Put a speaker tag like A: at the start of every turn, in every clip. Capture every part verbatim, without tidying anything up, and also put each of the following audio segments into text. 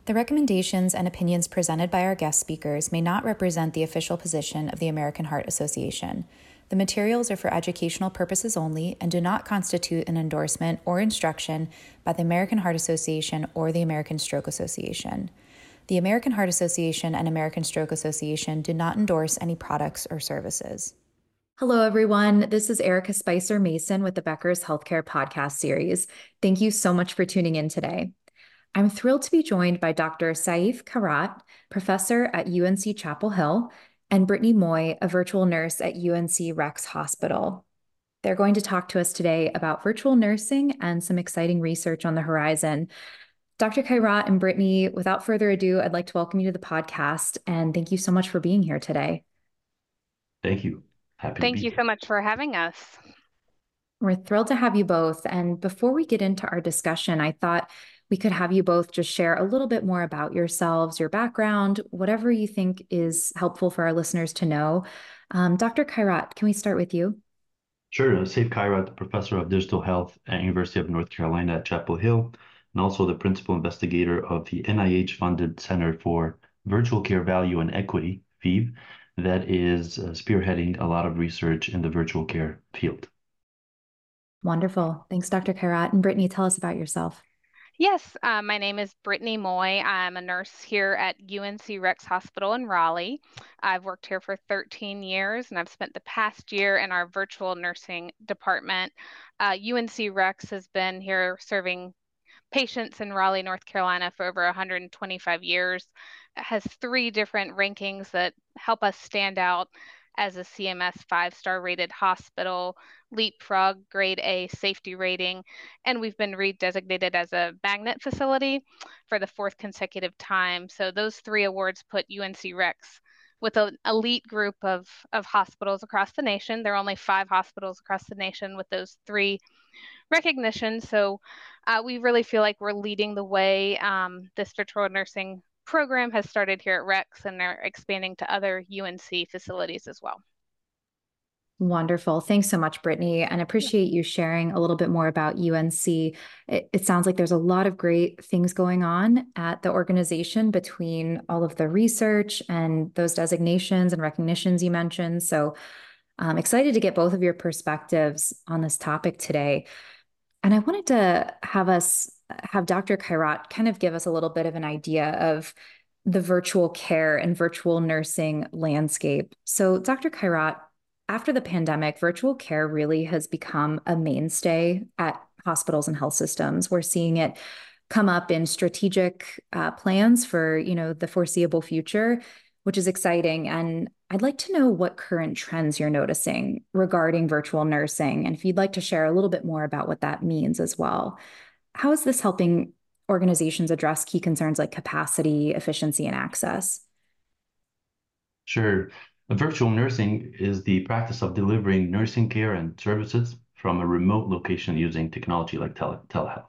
A: The recommendations and opinions presented by our guest speakers may not represent the official position of the American Heart Association. The materials are for educational purposes only and do not constitute an endorsement or instruction by the American Heart Association or the American Stroke Association. The American Heart Association and American Stroke Association do not endorse any products or services. Hello, everyone. This is Erica Spicer Mason with the Becker's Healthcare Podcast Series. Thank you so much for tuning in today. I'm thrilled to be joined by Doctor Saif Khairat, professor at U N C Chapel Hill, and Brittany Moy, a virtual nurse at U N C Rex Hospital. They're going to talk to us today about virtual nursing and some exciting research on the horizon. Doctor Khairat and Brittany, without further ado, I'd like to welcome you to the podcast, and thank you so much for being here today.
B: Thank you. Happy
C: Thank
B: to be
C: you
B: here.
C: so much for having us.
A: We're thrilled to have you both. And before we get into our discussion, I thought we could have you both just share a little bit more about yourselves, your background, whatever you think is helpful for our listeners to know. Um, Doctor Khairat, can we start with you?
B: Sure. Uh, Saif Khairat, professor of digital health at University of North Carolina at Chapel Hill, and also the principal investigator of the N I H-funded Center for Virtual Care Value and Equity, ViVE, that is uh, spearheading a lot of research in the virtual care field.
A: Wonderful. Thanks, Doctor Khairat. And Brittany, tell us about yourself.
C: Yes, uh, my name is Brittany Moy. I'm a nurse here at U N C Rex Hospital in Raleigh. I've worked here for thirteen years, and I've spent the past year in our virtual nursing department. Uh, U N C Rex has been here serving patients in Raleigh, North Carolina for over one hundred twenty-five years. It has three different rankings that help us stand out as a C M S five-star rated hospital, Leapfrog grade A safety rating, and we've been redesignated as a magnet facility for the fourth consecutive time. So those three awards put U N C Rex with an elite group of, of hospitals across the nation. There are only five hospitals across the nation with those three recognition. So uh, we really feel like we're leading the way. Um, this virtual nursing program has started here at Rex, and they're expanding to other U N C facilities as well.
A: Wonderful. Thanks so much, Brittany, and appreciate you sharing a little bit more about U N C. It, it sounds like there's a lot of great things going on at the organization between all of the research and those designations and recognitions you mentioned. So I'm excited to get both of your perspectives on this topic today. And I wanted to have us have Doctor Khairat kind of give us a little bit of an idea of the virtual care and virtual nursing landscape. So, Doctor Khairat, after the pandemic, virtual care really has become a mainstay at hospitals and health systems. We're seeing it come up in strategic uh, plans for, you know, the foreseeable future, which is exciting. And I'd like to know what current trends you're noticing regarding virtual nursing, and if you'd like to share a little bit more about what that means as well. How is this helping organizations address key concerns like capacity, efficiency, and access?
B: Sure. Virtual nursing is the practice of delivering nursing care and services from a remote location using technology like tele telehealth.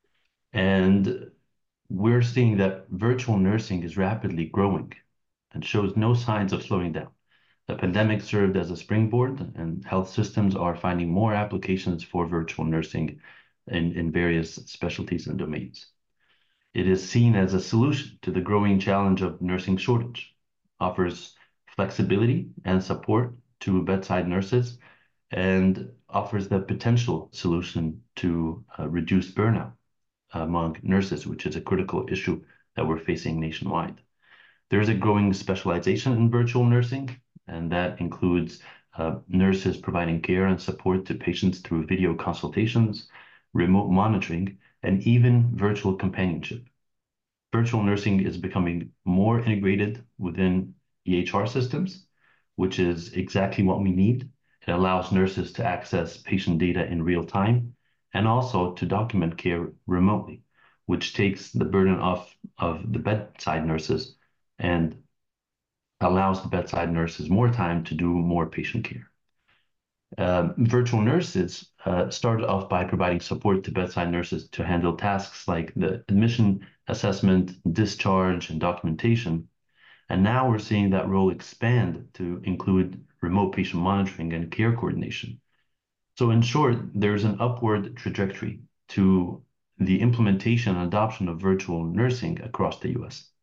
B: And we're seeing that virtual nursing is rapidly growing and shows no signs of slowing down. The pandemic served as a springboard, and health systems are finding more applications for virtual nursing in, in various specialties and domains. It is seen as a solution to the growing challenge of nursing shortage, offers flexibility and support to bedside nurses, and offers the potential solution to uh, reduce burnout among nurses, which is a critical issue that we're facing nationwide. There's a growing specialization in virtual nursing, and that includes uh, nurses providing care and support to patients through video consultations, remote monitoring, and even virtual companionship. Virtual nursing is becoming more integrated within E H R systems, which is exactly what we need. It allows nurses to access patient data in real time and also to document care remotely, which takes the burden off of the bedside nurses and allows the bedside nurses more time to do more patient care. Um, virtual nurses uh, started off by providing support to bedside nurses to handle tasks like the admission, assessment, discharge, and documentation. And now we're seeing that role expand to include remote patient monitoring and care coordination. So in short, there's an upward trajectory to the implementation and adoption of virtual nursing across the U S.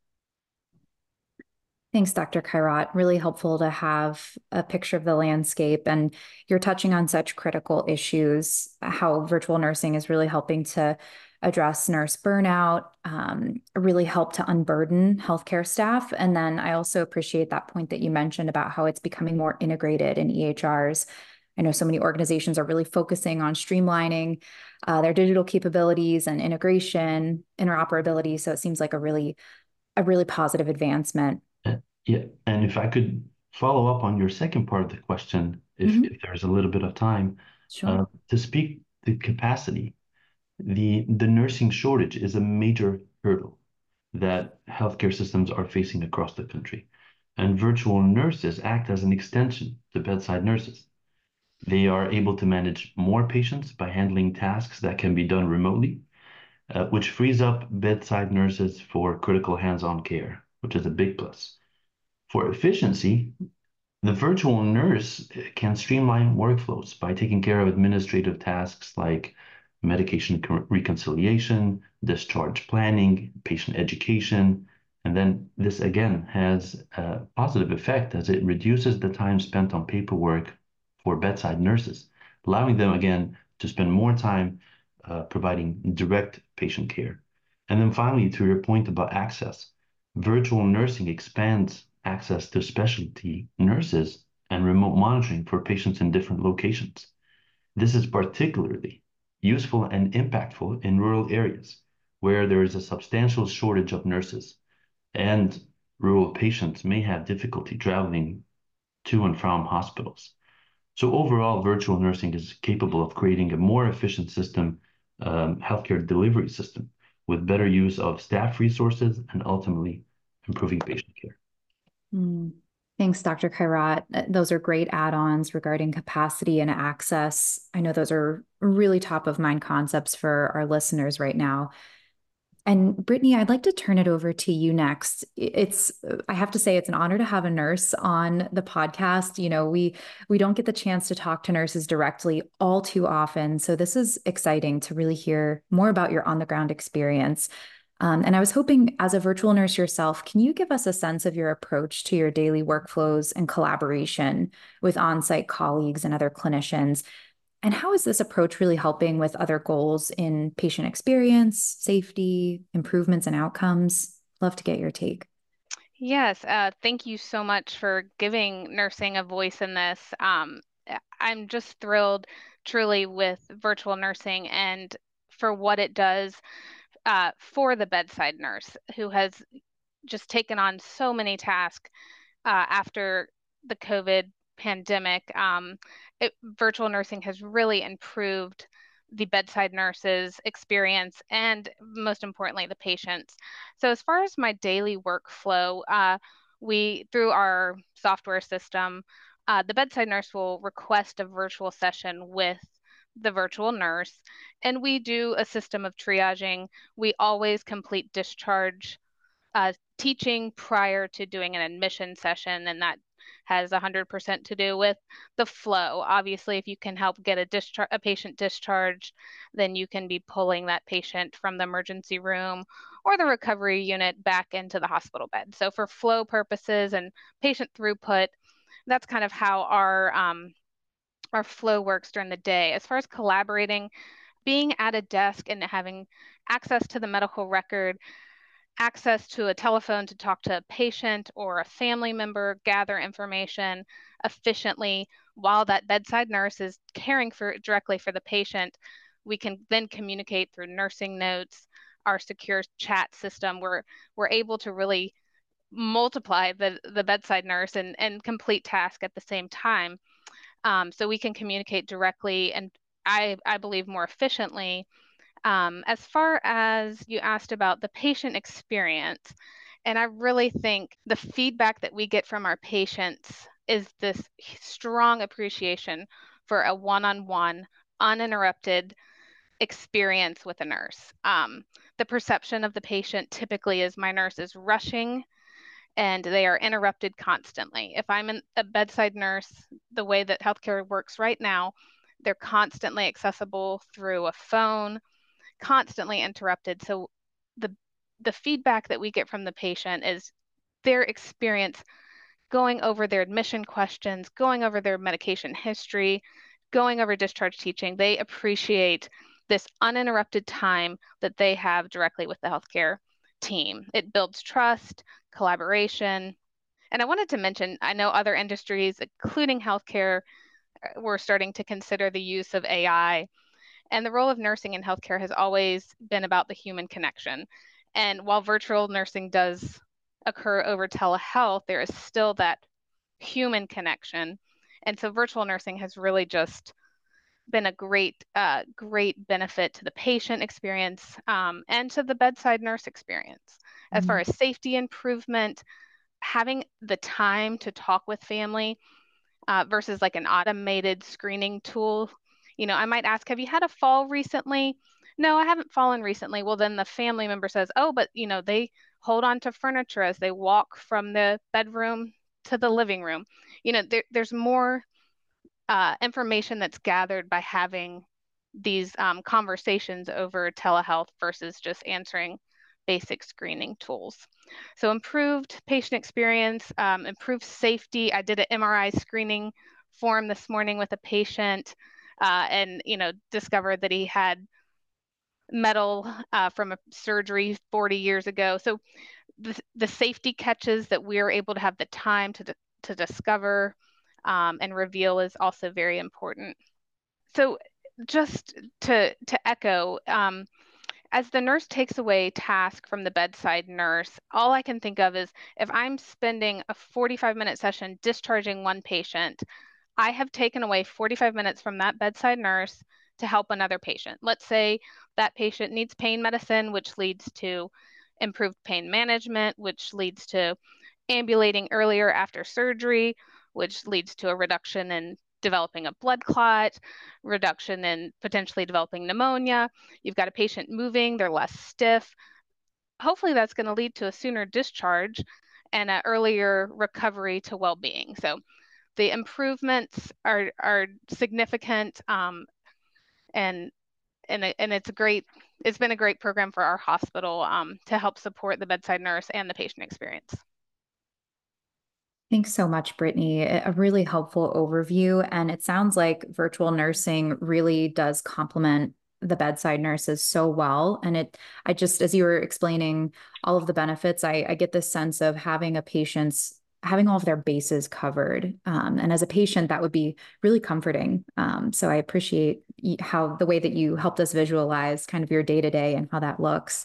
A: Thanks, Doctor Khairat. Really helpful to have a picture of the landscape. And you're touching on such critical issues, how virtual nursing is really helping to address nurse burnout, um, really help to unburden healthcare staff. And then I also appreciate that point that you mentioned about how it's becoming more integrated in E H Rs. I know so many organizations are really focusing on streamlining uh, their digital capabilities and integration, interoperability. So it seems like a really, a really positive advancement.
B: Yeah, and if I could follow up on your second part of the question, if,
A: Mhm.
B: if there's a little bit of time,
A: Sure.
B: uh, to speak to capacity, the the nursing shortage is a major hurdle that healthcare systems are facing across the country. And virtual nurses act as an extension to bedside nurses. They are able to manage more patients by handling tasks that can be done remotely, uh, which frees up bedside nurses for critical hands-on care, which is a big plus. For efficiency, the virtual nurse can streamline workflows by taking care of administrative tasks like medication reconciliation, discharge planning, patient education. And then this again has a positive effect as it reduces the time spent on paperwork for bedside nurses, allowing them again to spend more time uh, providing direct patient care. And then finally, to your point about access, virtual nursing expands access to specialty nurses and remote monitoring for patients in different locations. This is particularly useful and impactful in rural areas where there is a substantial shortage of nurses, and rural patients may have difficulty traveling to and from hospitals. So overall, virtual nursing is capable of creating a more efficient system, um, healthcare delivery system, with better use of staff resources and ultimately improving patient care.
A: Mm. Thanks, Doctor Khairat. Uh, Those are great add-ons regarding capacity and access. I know those are really top of mind concepts for our listeners right now. And Brittany, I'd like to turn it over to you next. It's, I have to say, it's an honor to have a nurse on the podcast. You know, we we don't get the chance to talk to nurses directly all too often. So this is exciting to really hear more about your on-the-ground experience. Um, and I was hoping, as a virtual nurse yourself, can you give us a sense of your approach to your daily workflows and collaboration with on-site colleagues and other clinicians? And how is this approach really helping with other goals in patient experience, safety, improvements, and outcomes? Love to get your take.
C: Yes, uh, thank you so much for giving nursing a voice in this. Um, I'm just thrilled truly with virtual nursing and for what it does uh, for the bedside nurse who has just taken on so many tasks uh, after the COVID pandemic. Um, it, virtual nursing has really improved the bedside nurses' experience and, most importantly, the patients. So, as far as my daily workflow, uh, we through our software system, uh, the bedside nurse will request a virtual session with the virtual nurse, and we do a system of triaging. We always complete discharge uh, teaching prior to doing an admission session, and that has one hundred percent to do with the flow. Obviously, if you can help get a discharge, a patient discharged, then you can be pulling that patient from the emergency room or the recovery unit back into the hospital bed. So for flow purposes and patient throughput, that's kind of how our um, our flow works during the day. As far as collaborating, being at a desk and having access to the medical record, access to a telephone to talk to a patient or a family member, gather information efficiently while that bedside nurse is caring for directly for the patient. We can then communicate through nursing notes, our secure chat system. We're we're able to really multiply the the bedside nurse and and complete task at the same time. Um, so we can communicate directly and I I believe more efficiently. Um, as far as you asked about the patient experience, and I really think the feedback that we get from our patients is this strong appreciation for a one-on-one, uninterrupted experience with a nurse. Um, the perception of the patient typically is my nurse is rushing and they are interrupted constantly. If I'm in a bedside nurse, the way that healthcare works right now, they're constantly accessible through a phone, constantly interrupted. So the the feedback that we get from the patient is their experience going over their admission questions, going over their medication history, going over discharge teaching. They appreciate this uninterrupted time that they have directly with the healthcare team. It builds trust, collaboration. And I wanted to mention, I know other industries, including healthcare, we're starting to consider the use of A I. And the role of nursing in healthcare has always been about the human connection. And while virtual nursing does occur over telehealth, there is still that human connection. And so virtual nursing has really just been a great, uh, great benefit to the patient experience um, and to the bedside nurse experience. As far as safety improvement, having the time to talk with family uh, versus like an automated screening tool. You know, I might ask, have you had a fall recently? No, I haven't fallen recently. Well, then the family member says, oh, but you know, they hold on to furniture as they walk from the bedroom to the living room. You know, there, there's more uh, information that's gathered by having these um, conversations over telehealth versus just answering basic screening tools. So improved patient experience, um, improved safety. I did an M R I screening form this morning with a patient uh, and, you know, discovered that he had metal uh, from a surgery forty years ago. So the, the safety catches that we're able to have the time to, to discover um, and reveal is also very important. So just to, to echo, um, as the nurse takes away task from the bedside nurse, all I can think of is if I'm spending a forty-five minute session discharging one patient, I have taken away forty-five minutes from that bedside nurse to help another patient. Let's say that patient needs pain medicine, which leads to improved pain management, which leads to ambulating earlier after surgery, which leads to a reduction in developing a blood clot, reduction in potentially developing pneumonia. You've got a patient moving, they're less stiff. Hopefully that's going to lead to a sooner discharge and an earlier recovery to well-being. So the improvements are, are significant um, and, and, and it's a great, it's been a great program for our hospital um, to help support the bedside nurse and the patient experience.
A: Thanks so much, Brittany. A really helpful overview. And it sounds like virtual nursing really does complement the bedside nurses so well. And it, I just, as you were explaining all of the benefits, I, I get this sense of having a patient's, having all of their bases covered. Um, and as a patient, that would be really comforting. Um, so I appreciate how the way that you helped us visualize kind of your day-to-day and how that looks.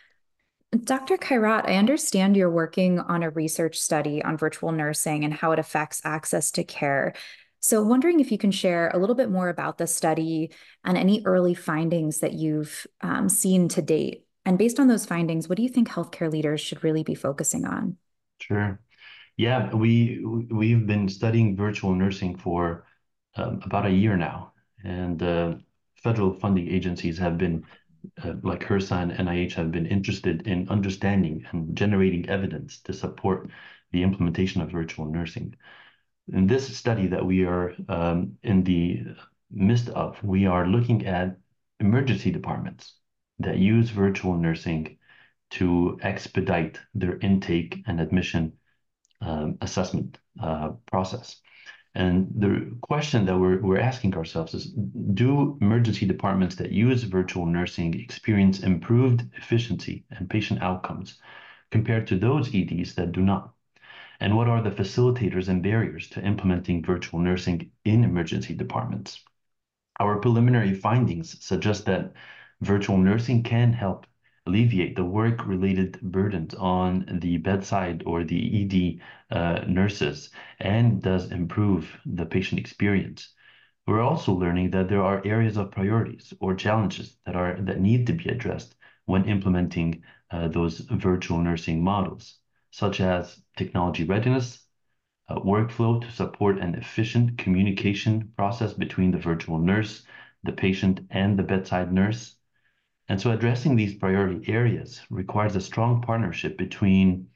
A: Doctor Khairat, I understand you're working on a research study on virtual nursing and how it affects access to care. So wondering if you can share a little bit more about the study and any early findings that you've um, seen to date. And based on those findings, what do you think healthcare leaders should really be focusing on?
B: Sure. Yeah, we we've been studying virtual nursing for um, about a year now, and uh, federal funding agencies have been uh, like HRSA and N I H have been interested in understanding and generating evidence to support the implementation of virtual nursing. In this study that we are um, in the midst of, we are looking at emergency departments that use virtual nursing to expedite their intake and admission um, assessment uh, process. And the question that we're, we're asking ourselves is, do emergency departments that use virtual nursing experience improved efficiency and patient outcomes compared to those E Ds that do not? And what are the facilitators and barriers to implementing virtual nursing in emergency departments? Our preliminary findings suggest that virtual nursing can help alleviate the work-related burdens on the bedside or the E D uh, nurses and does improve the patient experience. We're also learning that there are areas of priorities or challenges that are that need to be addressed when implementing uh, those virtual nursing models, such as technology readiness, uh, workflow to support an efficient communication process between the virtual nurse, the patient, and the bedside nurse. And so addressing these priority areas requires a strong partnership between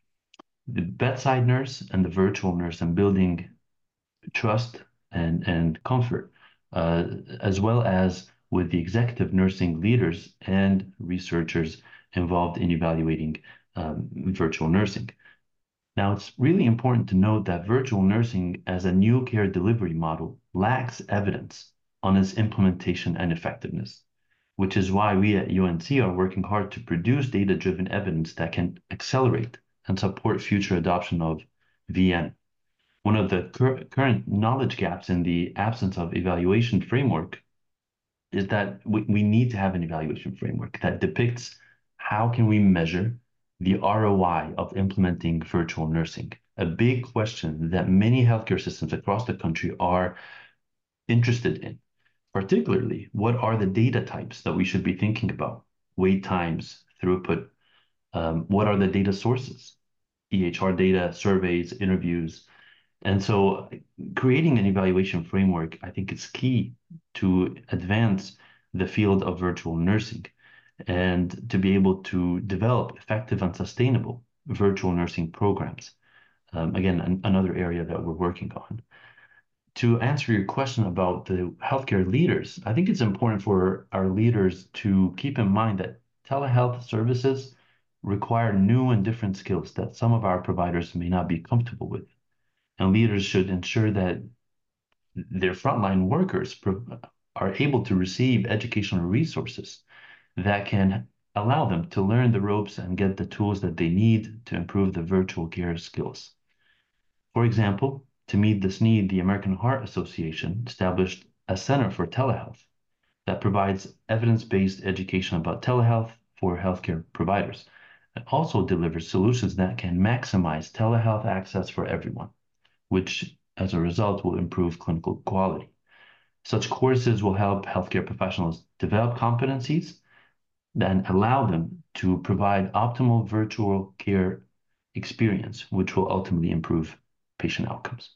B: the bedside nurse and the virtual nurse and building trust and, and comfort, uh, as well as with the executive nursing leaders and researchers involved in evaluating um, virtual nursing. Now, it's really important to note that virtual nursing as a new care delivery model lacks evidence on its implementation and effectiveness, which is why we at U N C are working hard to produce data-driven evidence that can accelerate and support future adoption of V N. One of the cur current knowledge gaps in the absence of evaluation framework is that we, we need to have an evaluation framework that depicts how can we measure the R O I of implementing virtual nursing, a big question that many healthcare systems across the country are interested in. Particularly, what are the data types that we should be thinking about? Wait times, throughput, um, what are the data sources? E H R data, surveys, interviews. And so creating an evaluation framework, I think is key to advance the field of virtual nursing and to be able to develop effective and sustainable virtual nursing programs. Um, again, an, another area that we're working on. To answer your question about the healthcare leaders, I think it's important for our leaders to keep in mind that telehealth services require new and different skills that some of our providers may not be comfortable with. And leaders should ensure that their frontline workers are able to receive educational resources that can allow them to learn the ropes and get the tools that they need to improve the virtual care skills. For example, to meet this need, the American Heart Association established a Center for Telehealth that provides evidence-based education about telehealth for healthcare providers. It also delivers solutions that can maximize telehealth access for everyone, which as a result will improve clinical quality. Such courses will help healthcare professionals develop competencies that allow them to provide optimal virtual care experience, which will ultimately improve patient outcomes.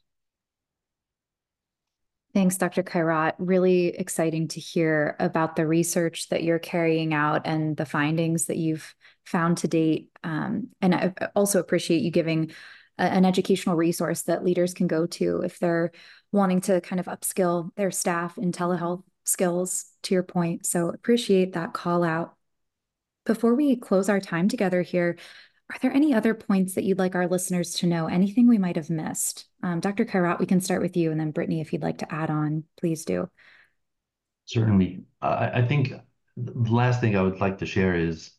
A: Thanks, Doctor Khairat. Really exciting to hear about the research that you're carrying out and the findings that you've found to date. Um, and I also appreciate you giving a, an educational resource that leaders can go to if they're wanting to kind of upskill their staff in telehealth skills, to your point. So appreciate that call out. Before we close our time together here, are there any other points that you'd like our listeners to know? Anything we might have missed? Um, Doctor Khairat, we can start with you, and then Brittany, if you'd like to add on, please do.
B: Certainly. Uh, I think the last thing I would like to share is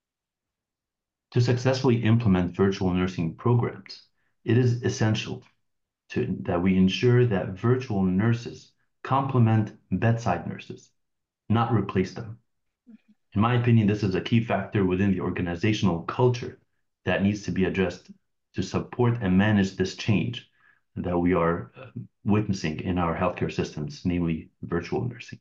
B: to successfully implement virtual nursing programs, it is essential to, that we ensure that virtual nurses complement bedside nurses, not replace them. In my opinion, this is a key factor within the organizational culture that needs to be addressed to support and manage this change that we are uh, witnessing in our healthcare systems, namely virtual nursing.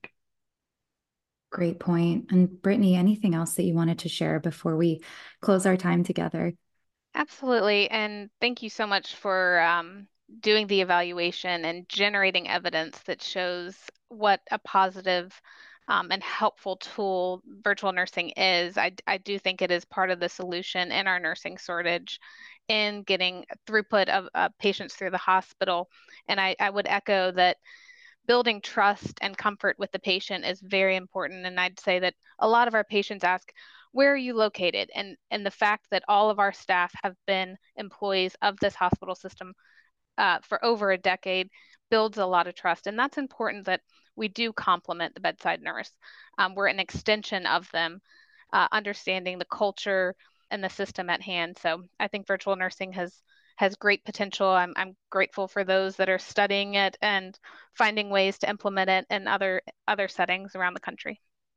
A: Great point. And Brittany, anything else that you wanted to share before we close our time together?
C: Absolutely. And thank you so much for um, doing the evaluation and generating evidence that shows what a positive um, and helpful tool virtual nursing is. I, I do think it is part of the solution in our nursing shortage in getting throughput of uh, patients through the hospital. And I, I would echo that building trust and comfort with the patient is very important. And I'd say that a lot of our patients ask, where are you located? And, and the fact that all of our staff have been employees of this hospital system uh, for over a decade builds a lot of trust. And that's important that we do complement the bedside nurse. Um, we're an extension of them, uh, understanding the culture and the system at hand. So I think virtual nursing has has great potential. I'm, I'm grateful for those that are studying it and finding ways to implement it in other other settings around the country.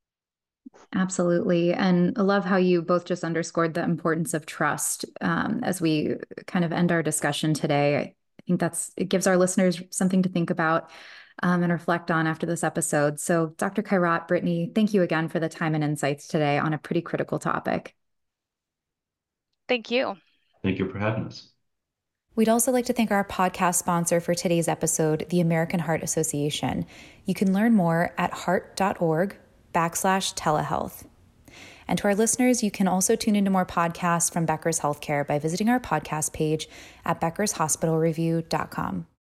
A: Absolutely. And I love how you both just underscored the importance of trust um, as we kind of end our discussion today. I think that's, it gives our listeners something to think about um, and reflect on after this episode. So Doctor Khairat, Brittany, thank you again for the time and insights today on a pretty critical topic.
C: Thank you.
B: Thank you for having us.
A: We'd also like to thank our podcast sponsor for today's episode, the American Heart Association. You can learn more at heart.org backslash telehealth. And to our listeners, you can also tune into more podcasts from Becker's Healthcare by visiting our podcast page at beckers hospital review dot com.